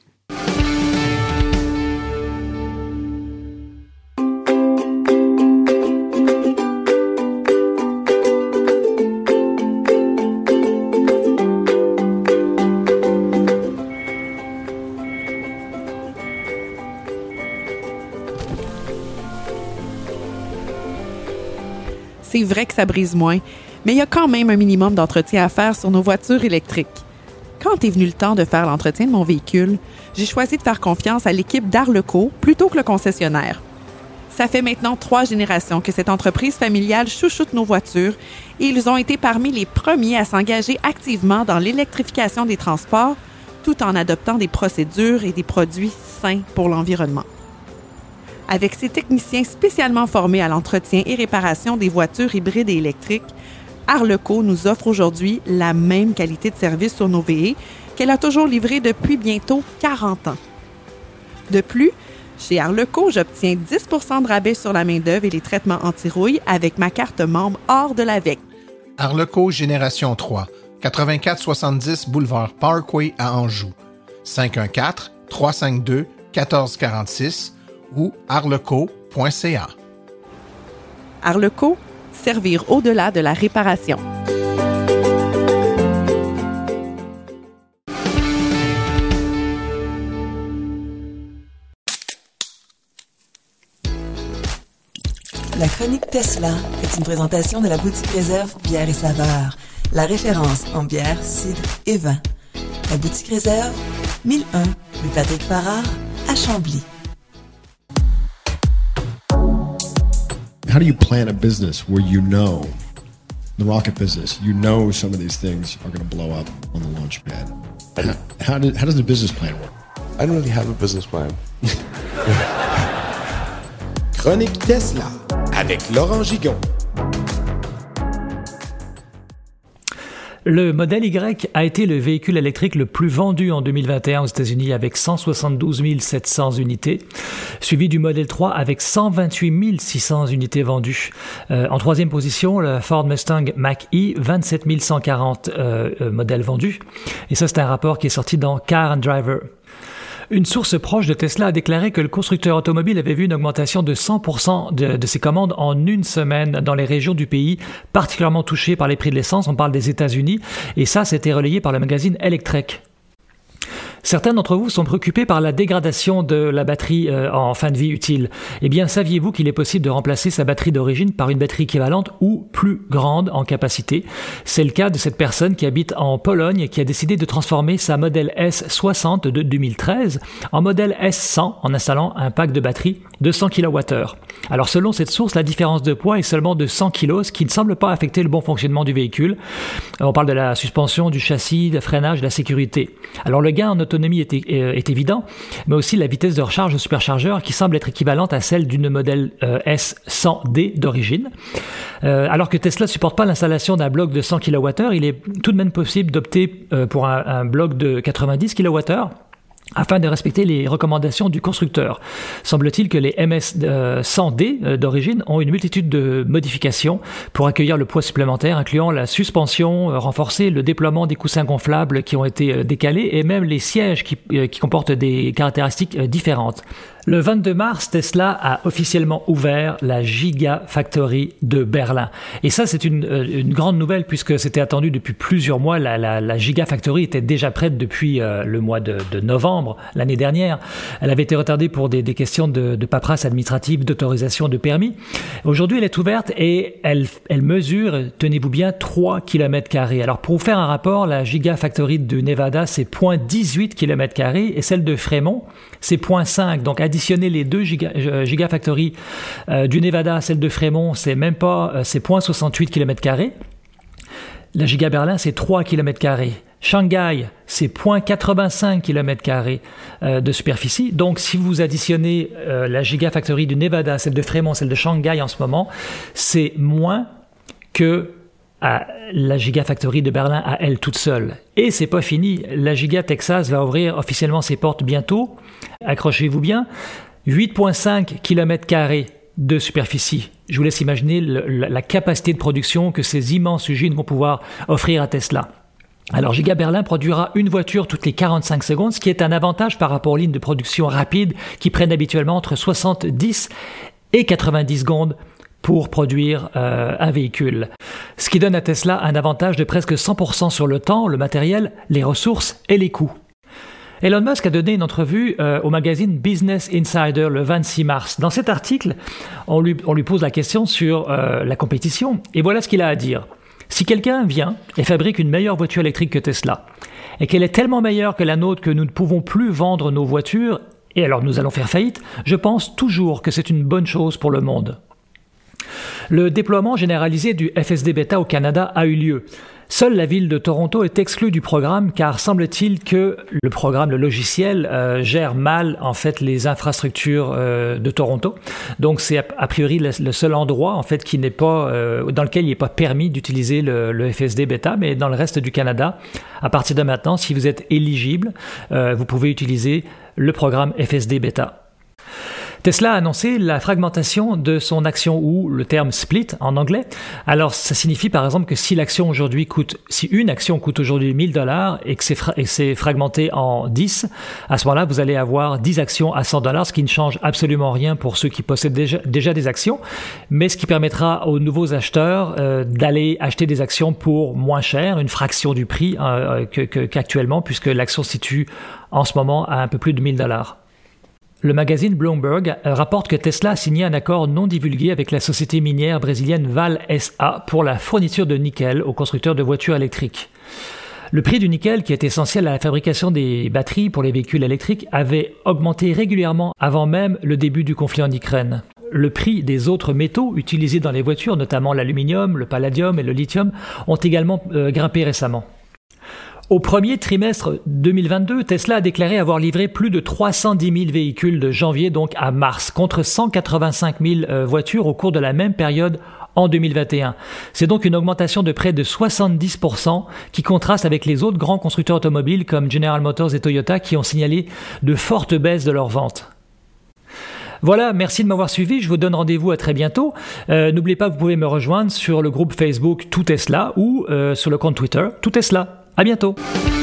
C'est vrai que ça brise moins, mais il y a quand même un minimum d'entretien à faire sur nos voitures électriques. Quand est venu le temps de faire l'entretien de mon véhicule, j'ai choisi de faire confiance à l'équipe d'Arleco plutôt que le concessionnaire. Ça fait maintenant trois générations que cette entreprise familiale chouchoute nos voitures et ils ont été parmi les premiers à s'engager activement dans l'électrification des transports tout en adoptant des procédures et des produits sains pour l'environnement. Avec ses techniciens spécialement formés à l'entretien et réparation des voitures hybrides et électriques, Arleco nous offre aujourd'hui la même qualité de service sur nos V E qu'elle a toujours livré depuis bientôt quarante ans. De plus, chez Arleco, j'obtiens dix pour cent de rabais sur la main-d'œuvre et les traitements anti-rouille avec ma carte membre hors de la V E C. Arleco Génération trois, quatre-vingt-quatre soixante-dix Boulevard Parkway à Anjou, cinq un quatre, trois cinq deux, un quatre quatre six ou arleco point c a. Arleco, servir au-delà de la réparation. La chronique Tesla est une présentation de la boutique Réserve Bière et Saveurs, la référence en bière, cidre et vin. La boutique Réserve, mille un rue Patrick Farrar, à Chambly. How do you plan a business where you know, the rocket business, you know some of these things are going to blow up on the launch pad? How, how, did, how does the business plan work? I don't really have a business plan. Chronique Tesla avec Laurent Gigon. Le modèle Y a été le véhicule électrique le plus vendu en deux mille vingt et un aux États-Unis avec cent soixante-douze mille sept cents unités, suivi du modèle trois avec cent vingt-huit mille six cents unités vendues. Euh, en troisième position, le Ford Mustang Mach-E, vingt-sept mille cent quarante euh, euh, modèles vendus. Et ça, c'est un rapport qui est sorti dans Car and Driver. Une source proche de Tesla a déclaré que le constructeur automobile avait vu une augmentation de cent pour cent de, de ses commandes en une semaine dans les régions du pays particulièrement touchées par les prix de l'essence. On parle des États-Unis et ça, c'était relayé par le magazine Electrek. Certains d'entre vous sont préoccupés par la dégradation de la batterie euh, en fin de vie utile. Eh bien, saviez-vous qu'il est possible de remplacer sa batterie d'origine par une batterie équivalente ou plus grande en capacité? C'est le cas de cette personne qui habite en Pologne et qui a décidé de transformer sa modèle S soixante de deux mille treize en modèle S cent en installant un pack de batterie de cent kilowattheures. Alors, selon cette source, la différence de poids est seulement de cent kilos, ce qui ne semble pas affecter le bon fonctionnement du véhicule. On parle de la suspension, du châssis, de freinage, de la sécurité. Alors, le gain en autonomie est, euh, est évident, mais aussi la vitesse de recharge au superchargeur qui semble être équivalente à celle d'une modèle euh, S cent D d'origine. Euh, alors que Tesla ne supporte pas l'installation d'un bloc de cent kilowattheures, il est tout de même possible d'opter euh, pour un, un bloc de quatre-vingt-dix kilowattheures afin de respecter les recommandations du constructeur. Semble-t-il que les M S cent D d'origine ont une multitude de modifications pour accueillir le poids supplémentaire, incluant la suspension renforcée, le déploiement des coussins gonflables qui ont été décalés et même les sièges qui, qui comportent des caractéristiques différentes. Le vingt-deux mars, Tesla a officiellement ouvert la Gigafactory de Berlin. Et ça, c'est une, une grande nouvelle puisque c'était attendu depuis plusieurs mois. La, la, la Gigafactory était déjà prête depuis euh, le mois de, de novembre l'année dernière. Elle avait été retardée pour des, des questions de, de paperasse administrative, d'autorisation de permis. Aujourd'hui, elle est ouverte et elle, elle mesure, tenez-vous bien, trois kilomètres carrés. Alors, pour vous faire un rapport, la Gigafactory de Nevada, c'est zéro virgule dix-huit kilomètres carrés et celle de Fremont, c'est zéro virgule cinq. Donc, additionner les deux giga, euh, Gigafactory euh, du Nevada, celle de Fremont, c'est même pas, euh, c'est zéro virgule soixante-huit kilomètres carrés. La Giga Berlin, c'est trois kilomètres carrés. Shanghai, c'est zéro virgule quatre-vingt-cinq kilomètres carrés euh, de superficie. Donc, si vous additionnez euh, la Gigafactory du Nevada, celle de Fremont, celle de Shanghai en ce moment, c'est moins que à la Gigafactory de Berlin à elle toute seule. Et c'est pas fini. La Giga Texas va ouvrir officiellement ses portes bientôt. Accrochez-vous bien. huit virgule cinq kilomètres carrés de superficie. Je vous laisse imaginer le, la, la capacité de production que ces immenses usines vont pouvoir offrir à Tesla. Alors, Giga Berlin produira une voiture toutes les quarante-cinq secondes, ce qui est un avantage par rapport aux lignes de production rapides qui prennent habituellement entre soixante-dix et quatre-vingt-dix secondes pour produire euh, un véhicule. Ce qui donne à Tesla un avantage de presque cent pour cent sur le temps, le matériel, les ressources et les coûts. Elon Musk a donné une entrevue euh, au magazine Business Insider le vingt-six mars. Dans cet article, on lui, on lui pose la question sur euh, la compétition et voilà ce qu'il a à dire. Si quelqu'un vient et fabrique une meilleure voiture électrique que Tesla et qu'elle est tellement meilleure que la nôtre que nous ne pouvons plus vendre nos voitures et alors nous allons faire faillite, je pense toujours que c'est une bonne chose pour le monde. Le déploiement généralisé du F S D Beta au Canada a eu lieu. Seule la ville de Toronto est exclue du programme car semble-t-il que le programme, le logiciel, euh, gère mal en fait les infrastructures euh, de Toronto. Donc c'est a, a priori le, le seul endroit en fait qui n'est pas euh, dans lequel il n'est pas permis d'utiliser le, le F S D Beta, mais dans le reste du Canada, à partir de maintenant, si vous êtes éligible, euh, vous pouvez utiliser le programme F S D Beta. Tesla a annoncé la fragmentation de son action, ou le terme split en anglais. Alors, ça signifie par exemple que si l'action aujourd'hui coûte, si une action coûte aujourd'hui mille dollars et que c'est, fra- et c'est fragmenté en dix, à ce moment-là, vous allez avoir dix actions à cent dollars, ce qui ne change absolument rien pour ceux qui possèdent déjà, déjà des actions, mais ce qui permettra aux nouveaux acheteurs euh, d'aller acheter des actions pour moins cher, une fraction du prix euh, que, que, qu'actuellement, puisque l'action se situe en ce moment à un peu plus de mille dollars. Le magazine Bloomberg rapporte que Tesla a signé un accord non divulgué avec la société minière brésilienne Vale S A pour la fourniture de nickel aux constructeurs de voitures électriques. Le prix du nickel, qui est essentiel à la fabrication des batteries pour les véhicules électriques, avait augmenté régulièrement avant même le début du conflit en Ukraine. Le prix des autres métaux utilisés dans les voitures, notamment l'aluminium, le palladium et le lithium, ont également euh, grimpé récemment. Au premier trimestre deux mille vingt-deux, Tesla a déclaré avoir livré plus de trois cent dix mille véhicules de janvier donc à mars, contre cent quatre-vingt-cinq mille euh, voitures au cours de la même période en deux mille vingt et un. C'est donc une augmentation de près de soixante-dix pour cent qui contraste avec les autres grands constructeurs automobiles comme General Motors et Toyota qui ont signalé de fortes baisses de leurs ventes. Voilà, merci de m'avoir suivi, je vous donne rendez-vous à très bientôt. Euh, n'oubliez pas, vous pouvez me rejoindre sur le groupe Facebook Tout Tesla ou euh, sur le compte Twitter Tout Tesla. À bientôt.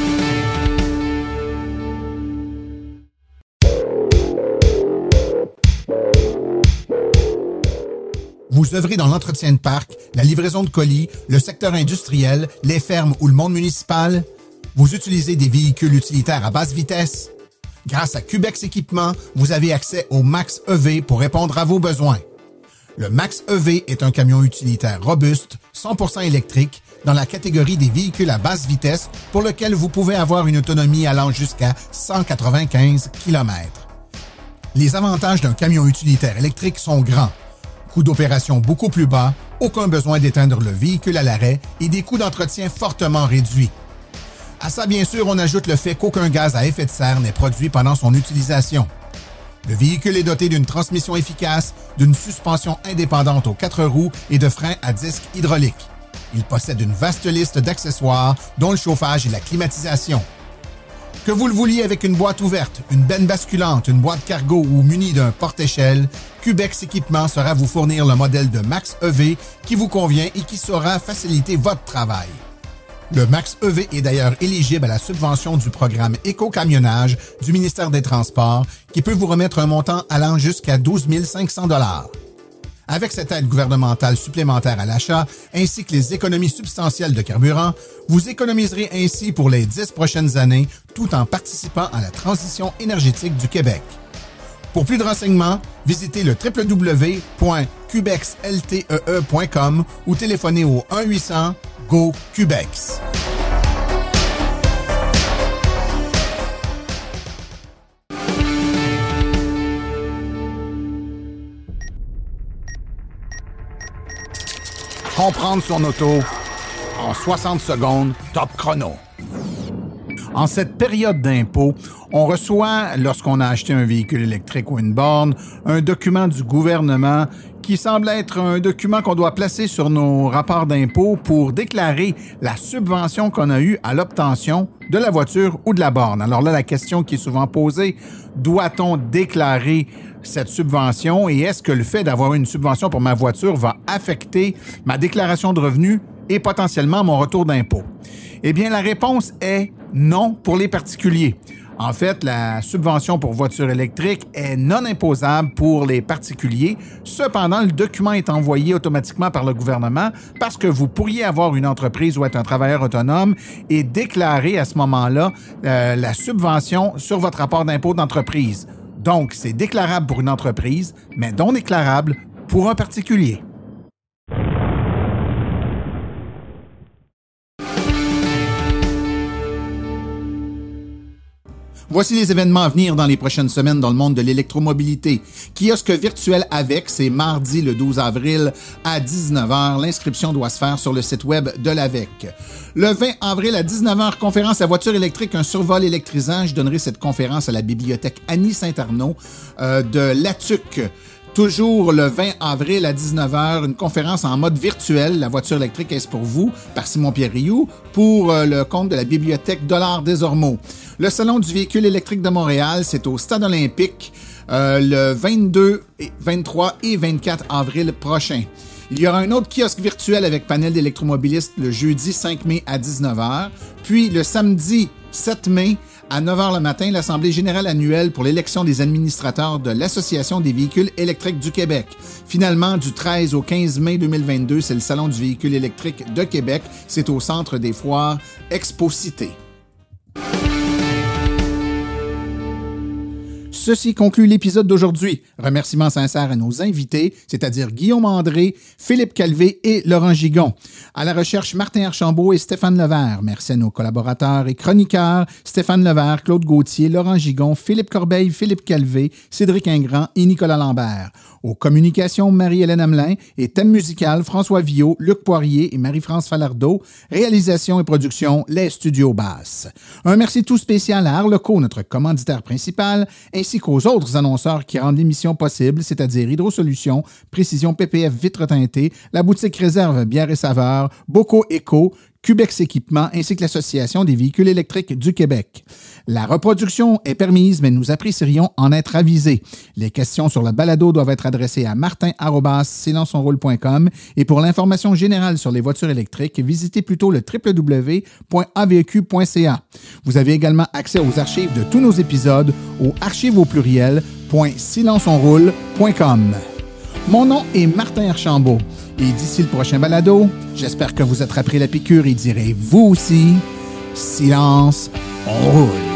Vous œuvrez dans l'entretien de parc, la livraison de colis, le secteur industriel, les fermes ou le monde municipal? Vous utilisez des véhicules utilitaires à basse vitesse? Grâce à Cubex Équipement, vous avez accès au Max E V pour répondre à vos besoins. Le Max E V est un camion utilitaire robuste, cent pour cent électrique, dans la catégorie des véhicules à basse vitesse pour lequel vous pouvez avoir une autonomie allant jusqu'à cent quatre-vingt-quinze kilomètres. Les avantages d'un camion utilitaire électrique sont grands. Coût d'opération beaucoup plus bas, aucun besoin d'éteindre le véhicule à l'arrêt et des coûts d'entretien fortement réduits. À ça, bien sûr, on ajoute le fait qu'aucun gaz à effet de serre n'est produit pendant son utilisation. Le véhicule est doté d'une transmission efficace, d'une suspension indépendante aux quatre roues et de freins à disque hydraulique. Il possède une vaste liste d'accessoires, dont le chauffage et la climatisation. Que vous le vouliez avec une boîte ouverte, une benne basculante, une boîte cargo ou muni d'un porte-échelle, Cubex Équipement saura vous fournir le modèle de Max E V qui vous convient et qui saura faciliter votre travail. Le Max E V est d'ailleurs éligible à la subvention du programme Éco-camionnage du ministère des Transports qui peut vous remettre un montant allant jusqu'à douze mille cinq cents dollars. Avec cette aide gouvernementale supplémentaire à l'achat, ainsi que les économies substantielles de carburant, vous économiserez ainsi pour les dix prochaines années tout en participant à la transition énergétique du Québec. Pour plus de renseignements, visitez le w w w point cubex l t e e point com ou téléphonez au un huit cents G O Cubex. Comprendre son auto en soixante secondes, top chrono. En cette période d'impôt, on reçoit, lorsqu'on a acheté un véhicule électrique ou une borne, un document du gouvernement qui semble être un document qu'on doit placer sur nos rapports d'impôt pour déclarer la subvention qu'on a eue à l'obtention de la voiture ou de la borne. Alors là, la question qui est souvent posée, doit-on déclarer cette subvention et est-ce que le fait d'avoir une subvention pour ma voiture va affecter ma déclaration de revenus et potentiellement mon retour d'impôt? Eh bien, la réponse est non pour les particuliers. En fait, la subvention pour voiture électrique est non imposable pour les particuliers. Cependant, le document est envoyé automatiquement par le gouvernement parce que vous pourriez avoir une entreprise ou être un travailleur autonome et déclarer à ce moment-là euh, la subvention sur votre rapport d'impôt d'entreprise. Donc, c'est déclarable pour une entreprise, mais non déclarable pour un particulier. Voici les événements à venir dans les prochaines semaines dans le monde de l'électromobilité. Kiosque virtuel avec, c'est mardi le douze avril à dix-neuf heures. L'inscription doit se faire sur le site web de l'A V E C. Le vingt avril à dix-neuf heures, conférence à voiture électrique, un survol électrisant. Je donnerai cette conférence à la bibliothèque Annie Saint-Arnaud euh, de l'A T U C. Toujours le vingt avril à dix-neuf heures, une conférence en mode virtuel, la voiture électrique est pour vous, par Simon-Pierre Rioux, pour euh, le compte de la bibliothèque Dollard des Ormeaux. Le Salon du véhicule électrique de Montréal, c'est au Stade olympique euh, le vingt-deux, vingt-trois et vingt-quatre avril prochain. Il y aura un autre kiosque virtuel avec panel d'électromobilistes le jeudi cinq mai à dix-neuf heures. Puis le samedi sept mai à neuf heures le matin, l'Assemblée générale annuelle pour l'élection des administrateurs de l'Association des véhicules électriques du Québec. Finalement, du treize au quinze mai deux mille vingt-deux, c'est le Salon du véhicule électrique de Québec. C'est au Centre des foires Expo-Cité. Ceci conclut l'épisode d'aujourd'hui. Remerciements sincères à nos invités, c'est-à-dire Guillaume André, Philippe Calvé et Laurent Gigon. À la recherche, Martin Archambault et Stéphane Levert. Merci à nos collaborateurs et chroniqueurs, Stéphane Levert, Claude Gauthier, Laurent Gigon, Philippe Corbeil, Philippe Calvé, Cédric Ingrand et Nicolas Lambert. Aux communications, Marie-Hélène Hamelin et thème musical, François Villot, Luc Poirier et Marie-France Falardeau. Réalisation et production, les Studios Basses. Un merci tout spécial à Arleco, notre commanditaire principal, ainsi qu'aux autres annonceurs qui rendent l'émission possible, c'est-à-dire Hydrosolutions, Précision P P F Vitre teintée, la boutique Réserve Bière et Saveurs, Boco Éco, Cubex Équipement ainsi que l'Association des véhicules électriques du Québec. La reproduction est permise, mais nous apprécierions en être avisés. Les questions sur le balado doivent être adressées à martin arobase silence on roule point com et pour l'information générale sur les voitures électriques, visitez plutôt le w w w point a v e q point c a. Vous avez également accès aux archives de tous nos épisodes au archives au pluriel point silence on roule point com. Mon nom est Martin Archambault. Et d'ici le prochain balado, j'espère que vous attraperez la piqûre et direz vous aussi, silence, on roule.